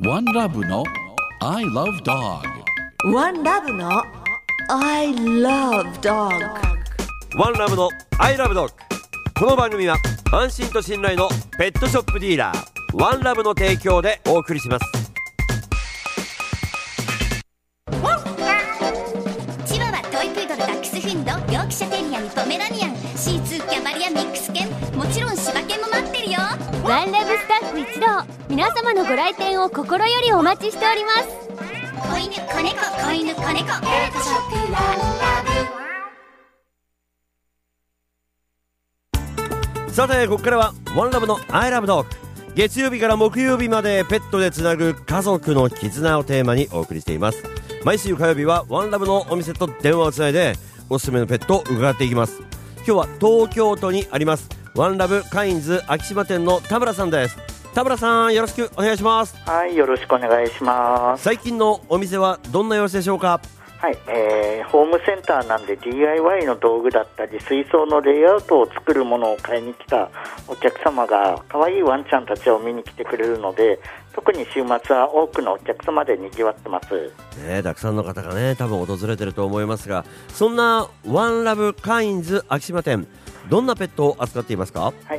One Love の I Love Dog。 One Love の I Love Dog。 ワンラブのアイラブドッグ。この番組は安心と信頼のペットショップディーラーワンラブの提供でお送りします。 チワワ、トイプードル、ダックスフンド、ヨークシャテリアン、ポメラニアン、シーツー、キャバリア、ミックス犬、もちろん柴犬も待ってるよ。 ワンラブスタッフ一同、皆様のご来店を心よりお待ちしております。 子犬、子猫、子犬、子猫、ペットショップワンラブ。 さてここからはワンラブのアイラブドッグ。月曜日から木曜日までペットでつなぐ家族の絆をテーマにお送りしています。毎週火曜日はワンラブのお店と電話をつないでおすすめのペットを伺っていきます。今日は東京都にありますワンラブカインズ昭島店の田村さんです。田村さん、よろしくお願いします。 はい、よろしくお願いします。 最近のお店はどんな様子でしょうか？ はい、ホームセンターなんで DIY の道具だったり水槽のレイアウトを作るものを買いに来たお客様が可愛いワンちゃんたちを見に来てくれるので、特に週末は多くのお客様で賑わってます。 たくさんの方がね多分訪れてると思いますが、そんなワンラブカインズ昭島店、どんなペットを扱っていますか？ はい、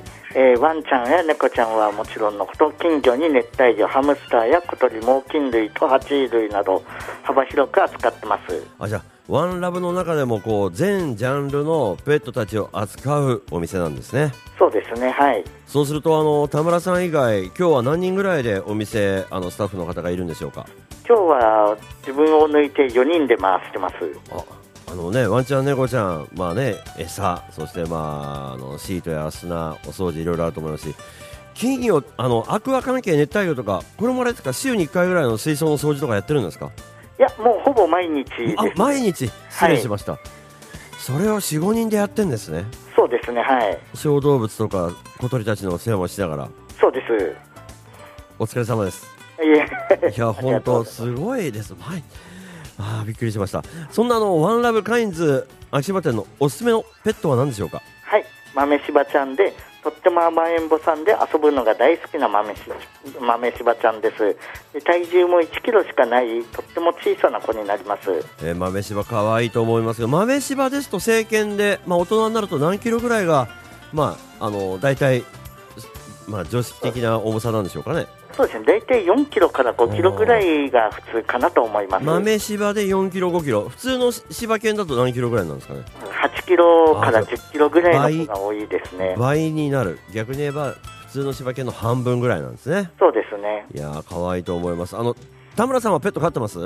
ワンちゃんや猫ちゃんはもちろんのこと、金魚に熱帯魚、ハムスターや小鳥、猛禽類と爬虫類など幅広く扱ってます。 じゃあワンラブの中でもこう全ジャンルのペットたちを扱うお店なんですね。 そうですね、はい。 そうすると田村さん以外、今日は何人ぐらいでお店スタッフの方がいるんでしょうか？ 今日は自分を抜いて4人で回してます。 ワンちゃん猫ちゃん、餌、そしてシートや砂、お掃除いろいろあると思いますし、金魚、アクア関係、熱帯魚とか、これもあれですか、週に1回ぐらいの水槽の掃除とかやってるんですか？ いや、もうほぼ毎日です。 毎日、失礼しました、はい、それを 4,5 人でやってるんですね。 そうですね、はい。 小動物とか小鳥たちの世話もしながら。 そうです。 お疲れ様です。いや本当すごいです。びっくりしました。そんなワンラブカインズ昭島店のおすすめのペットは何でしょうか？ はい、豆柴ちゃんで、とっても甘えん坊さんで遊ぶのが大好きな豆柴ちゃんです。で、体重も1キロしかないとっても小さな子になります。 豆柴可愛いと思いますが、豆柴ですと成犬で、大人になると何キロぐらいが大体、常識的な重さなんでしょうかね？ そうですね、大体4キロから5キロぐらいが普通かなと思います。 豆柴で4キロ5キロ、普通の柴犬だと何キロぐらいなんですかね ？8キロから10キロぐらいの子が多いですね。 倍になる。逆に言えば普通の柴犬の半分ぐらいなんですね。 そうですね。 いや可愛いと思います。田村さんはペット飼ってます？ はい、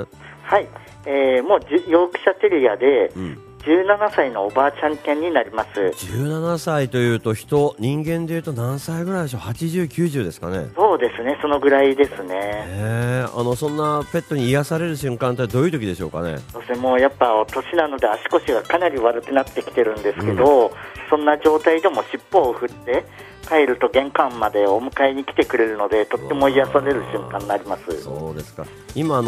もうヨークシャテリアで、17歳のおばあちゃん犬になります。 17歳というと人間でいうと何歳ぐらいでしょう？80、90ですかね？ そうですね、そのぐらいですね。 そんなペットに癒される瞬間ってどういう時でしょうかね？ そしてもうやっぱ年なので足腰がかなり悪くなってきてるんですけど、そんな状態でも尻尾を振って帰ると玄関までお迎えに来てくれるので、とっても癒される瞬間になります。 そうですか。今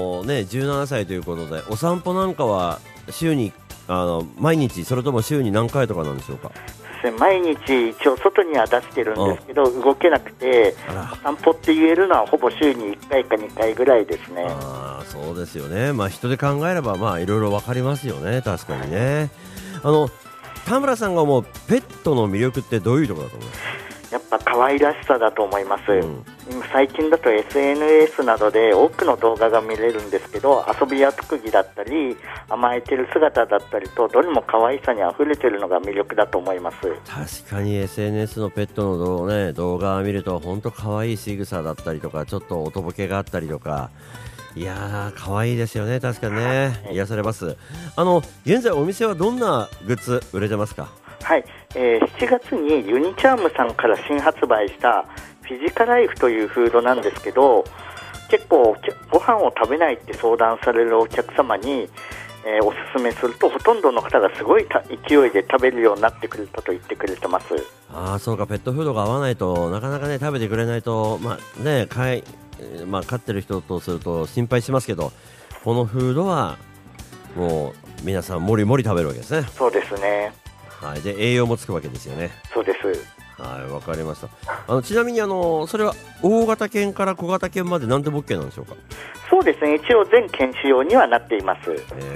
17歳ということでお散歩なんかは週に毎日、それとも週に何回とかなんでしょうか？ 毎日一応外には出してるんですけど、動けなくて散歩って言えるのはほぼ週に1回か2回ぐらいですね。 そうですよね。人で考えればいろいろ分かりますよね。確かにね。田村さんが思うペットの魅力ってどういうところだと思いますか？ やっぱ可愛らしさだと思います。最近だと SNS などで多くの動画が見れるんですけど、遊びや特技だったり甘えてる姿だったりと、どれも可愛さにあふれてるのが魅力だと思います。 確かに SNS のペットの動画を見ると本当可愛い仕草だったりとか、ちょっとおとぼけがあったりとか、いやー可愛いですよね。確かにね、癒されます。現在お店はどんなグッズ売れてますか？ はい、7月にユニチャームさんから新発売したフィジカライフというフードなんですけど、結構ご飯を食べないって相談されるお客様に、おすすめするとほとんどの方がすごい勢いで食べるようになってくれたと言ってくれてます。 そうか、ペットフードが合わないとなかなかね食べてくれないと飼ってる人とすると心配しますけど、このフードはもう皆さんもりもり食べるわけですね。 そうですね。 で栄養もつくわけですよね。 そうです。 はい、わかりました。ちなみにそれは大型犬から小型犬まで何でも OK なんでしょうか？ そうですね、一応全犬種用にはなっています。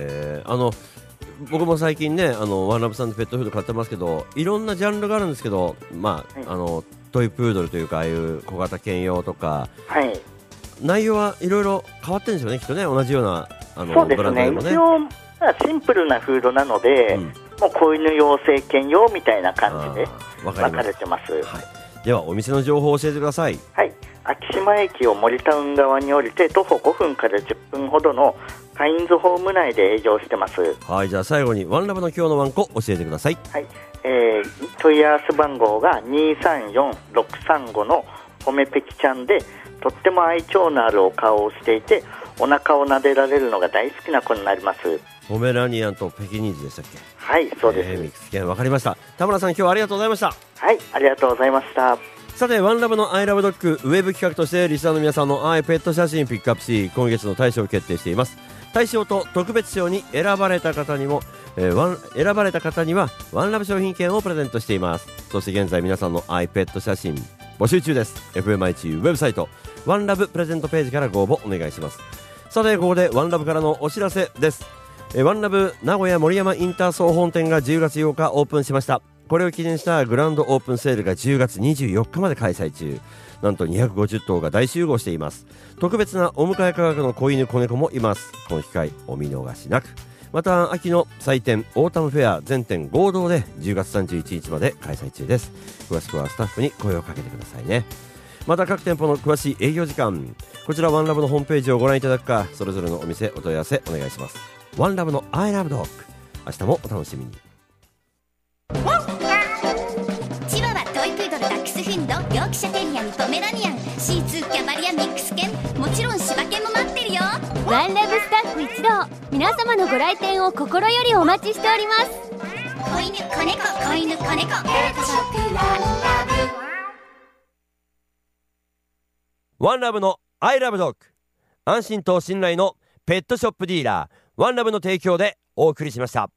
僕も最近ねワンラブさんでペットフード買ってますけど、いろんなジャンルがあるんですけど、まあ、はい、トイプードルというかああいう小型犬用とか、はい、内容はいろいろ変わってるんですよね、きっとね、同じようなそうですね、一応シンプルなフードなので、もう子犬用成犬用みたいな感じで分かれてます。 はい、ではお店の情報を教えてください。 はい、昭島駅を森タウン側に降りて徒歩5分から10分ほどのカインズホーム内で営業してます。 はい、じゃあ最後にワンラブの今日のワンコ教えてください。 はい、問い合わせ番号が234635のポメペキちゃんで、とっても愛嬌のあるお顔をしていて、お腹を撫でられるのが大好きな子になります。 ポメラニアンとペキニーズでしたっけ？ はい、そうです。 ミックス犬、わかりました。田村さん、今日はありがとうございました。 はい、ありがとうございました。 さて、ワンラブのアイラブドッグウェブ企画としてリスナーの皆さんの愛ペット写真ピックアップし、今月の大賞を決定しています。大賞と特別賞に選ばれた方にはワンラブ商品券をプレゼントしています。そして現在皆さんのアイペット写真募集中です。 FMIC ウェブサイトワンラブプレゼントページからご応募お願いします。さて、ここでワンラブからのお知らせです。ワンラブ名古屋森山インター総本店が10月8日オープンしました。これを記念したグランドオープンセールが10月24日まで開催中。なんと250頭が大集合しています。特別なお迎え価格の子犬子猫もいます。この機会お見逃しなく。また秋の祭典オータムフェア全店合同で10月31日まで開催中です。詳しくはスタッフに声をかけてくださいね。また各店舗の詳しい営業時間、こちらワンラブのホームページをご覧いただくか、それぞれのお店お問い合わせお願いします。ワンラブのアイラブドッグ、明日もお楽しみに。 チワワ、トイプードル、ダックスフィンド、ヨークシャテリアにポメラニアン、シーツー、キャバリア、ミックス犬、もちろん柴犬も待ってるよ。 ワンラブスタッフ一同、皆様のご来店を心よりお待ちしております。 子犬子猫、子犬子猫、ペットショップワンラブ。 ワンラブのアイラブドッグ、安心と信頼のペットショップディーラーワンラブの提供でお送りしました。